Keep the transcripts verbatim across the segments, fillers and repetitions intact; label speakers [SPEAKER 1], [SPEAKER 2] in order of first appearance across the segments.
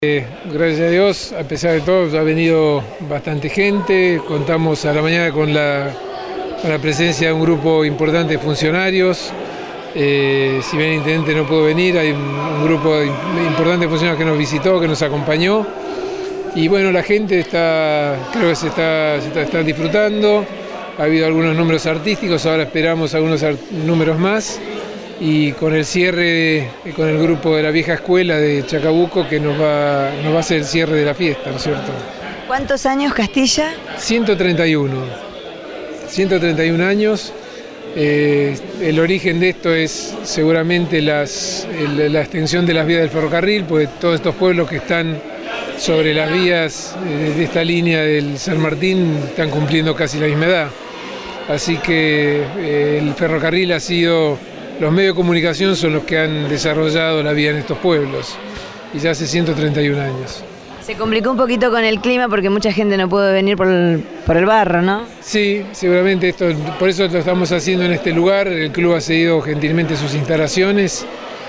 [SPEAKER 1] Eh, gracias a Dios, a pesar de todo, ha venido bastante gente. Contamos a la mañana con la, con la presencia de un grupo importante de funcionarios. Eh, si bien el intendente no pudo venir, hay un, un grupo importante de funcionarios que nos visitó, que nos acompañó. Y bueno, la gente está, creo que se está, se está, está disfrutando. Ha habido algunos números artísticos, ahora esperamos algunos números más. Y con el cierre, con el grupo de la vieja escuela de Chacabuco, que nos va, nos va a hacer el cierre de la fiesta, ¿no es cierto?
[SPEAKER 2] ¿Cuántos años Castilla?
[SPEAKER 1] ciento treinta y uno. ciento treinta y uno años. Eh, el origen de esto es seguramente las, el, la extensión de las vías del ferrocarril, porque todos estos pueblos que están sobre las vías eh, de esta línea del San Martín están cumpliendo casi la misma edad. Así que eh, el ferrocarril ha sido... Los medios de comunicación son los que han desarrollado la vida en estos pueblos, y ya hace ciento treinta y un años.
[SPEAKER 2] Se complicó un poquito con el clima porque mucha gente no pudo venir por el, por el barro, ¿no?
[SPEAKER 1] Sí, seguramente esto, por eso lo estamos haciendo en este lugar. El club ha cedido gentilmente sus instalaciones.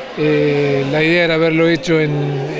[SPEAKER 1] Eh, la idea era haberlo hecho en,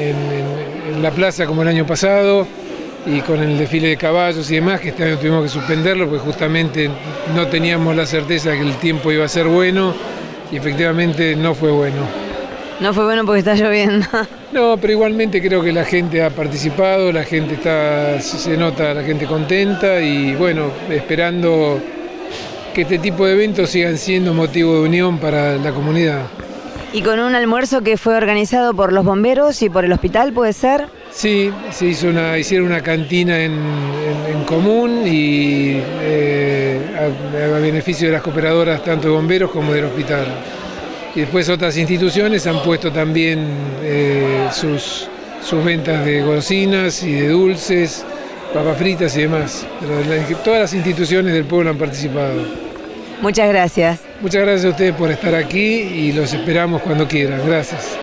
[SPEAKER 1] en, en la plaza como el año pasado, y con el desfile de caballos y demás, que este año tuvimos que suspenderlo porque justamente no teníamos la certeza de que el tiempo iba a ser bueno. Y efectivamente no fue bueno.
[SPEAKER 2] No fue bueno porque está lloviendo.
[SPEAKER 1] No, pero igualmente creo que la gente ha participado, la gente está, se nota, la gente contenta, y bueno, esperando que este tipo de eventos sigan siendo motivo de unión para la comunidad.
[SPEAKER 2] ¿Y con un almuerzo que fue organizado por los bomberos y por el hospital, puede ser?
[SPEAKER 1] Sí, se hizo una, hicieron una cantina en, en, en común y eh, a, a beneficio de las cooperadoras tanto de bomberos como del hospital. Y después otras instituciones han puesto también eh, sus, sus ventas de golosinas y de dulces, papas fritas y demás. Pero la, todas las instituciones del pueblo han participado.
[SPEAKER 2] Muchas gracias.
[SPEAKER 1] Muchas gracias a ustedes por estar aquí y los esperamos cuando quieran. Gracias.